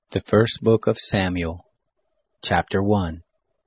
The First Book of Samuel, Chapter 1.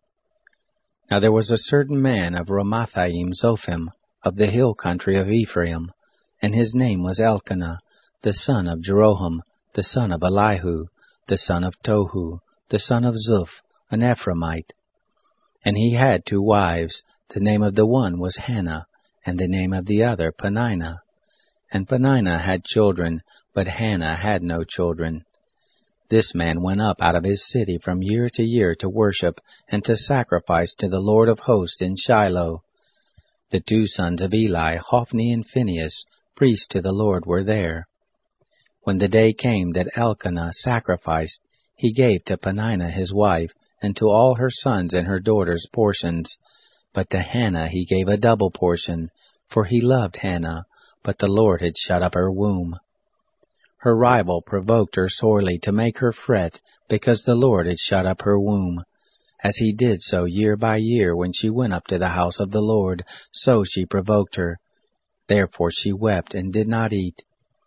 Now there was a certain man of Ramathaim Zophim, of the hill country of Ephraim, and his name was Elkanah, the son of Jeroham, the son of Elihu, the son of Tohu, the son of Zuph, an Ephraimite. And he had 2 wives. The name of the one was Hannah, and the name of the other Peninnah. And Peninnah had children, but Hannah had no children. This man went up out of his city from year to year to worship and to sacrifice to the Lord of hosts in Shiloh. The 2 sons of Eli, Hophni and Phinehas, priests to the Lord, were there. When the day came that Elkanah sacrificed, he gave to Peninnah his wife, and to all her sons and her daughters portions. But to Hannah he gave a double portion, for he loved Hannah, but the Lord had shut up her womb. Her rival provoked her sorely to make her fret, because the Lord had shut up her womb. As he did so year by year when she went up to the house of the Lord, so she provoked her. Therefore she wept and did not eat.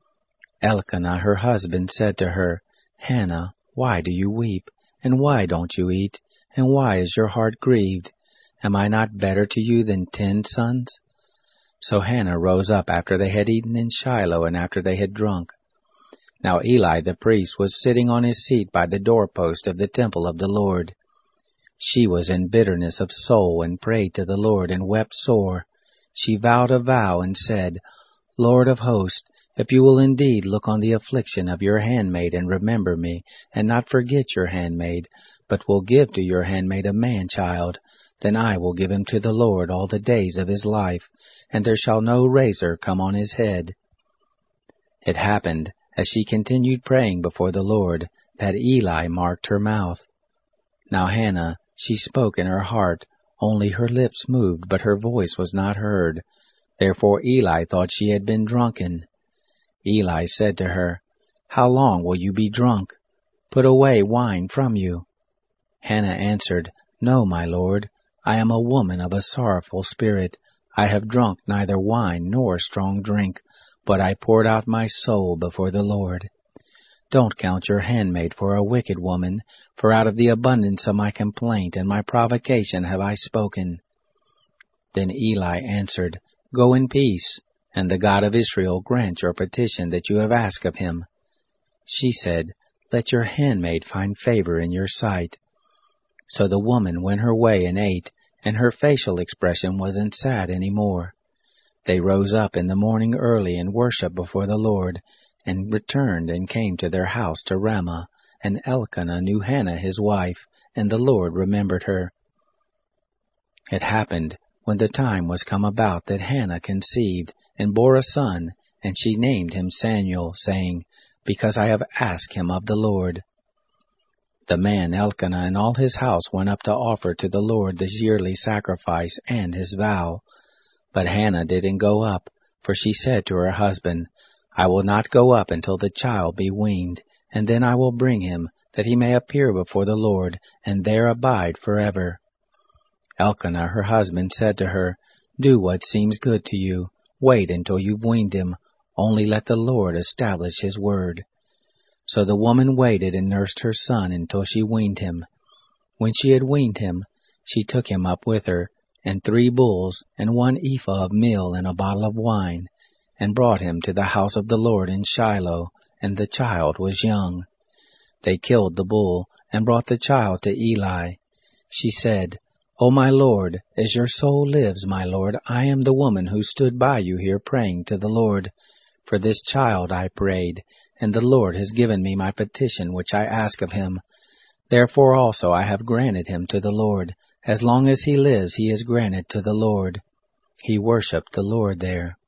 Elkanah her husband said to her, Hannah, why do you weep? And why don't you eat? And why is your heart grieved? Am I not better to you than 10 sons? So Hannah rose up after they had eaten in Shiloh, and after they had drunk. Now Eli the priest was sitting on his seat by the doorpost of the temple of the Lord. She was in bitterness of soul, and prayed to the Lord, and wept sore. She vowed a vow, and said, Lord of hosts, if you will indeed look on the affliction of your handmaid, and remember me, and not forget your handmaid, but will give to your handmaid a man-child, then I will give him to the Lord all the days of his life, and there shall no razor come on his head. It happened, as she continued praying before the Lord, that Eli marked her mouth. Now Hannah, she spoke in her heart, only her lips moved, but her voice was not heard. Therefore Eli thought she had been drunken. Eli said to her, How long will you be drunk? Put away wine from you. Hannah answered, No, my lord, I am a woman of a sorrowful spirit. I have drunk neither wine nor strong drink, but I poured out my soul before the Lord. Don't count your handmaid for a wicked woman, for out of the abundance of my complaint and my provocation have I spoken. Then Eli answered, Go in peace, and the God of Israel grant your petition that you have asked of him. She said, Let your handmaid find favor in your sight. So the woman went her way and ate, and her facial expression wasn't sad any more. They rose up in the morning early and worshipped before the Lord, and returned and came to their house to Ramah, and Elkanah knew Hannah his wife, and the Lord remembered her. It happened, when the time was come about, that Hannah conceived, and bore a son, and she named him Samuel, saying, Because I have asked him of the Lord. The man Elkanah and all his house went up to offer to the Lord the yearly sacrifice and his vow. But Hannah didn't go up, for she said to her husband, I will not go up until the child be weaned, and then I will bring him, that he may appear before the Lord, and there abide forever. Elkanah her husband said to her, Do what seems good to you. Wait until you've weaned him. Only let the Lord establish his word. So the woman waited and nursed her son until she weaned him. When she had weaned him, she took him up with her, and 3 bulls, and 1 ephah of meal, and a bottle of wine, and brought him to the house of the Lord in Shiloh, and the child was young. They killed the bull, and brought the child to Eli. She said, O my Lord, as your soul lives, my Lord, I am the woman who stood by you here praying to the Lord. For this child I prayed, and the Lord has given me my petition which I ask of him. Therefore also I have granted him to the Lord. As long as he lives he is granted to the Lord. He worshipped the Lord there.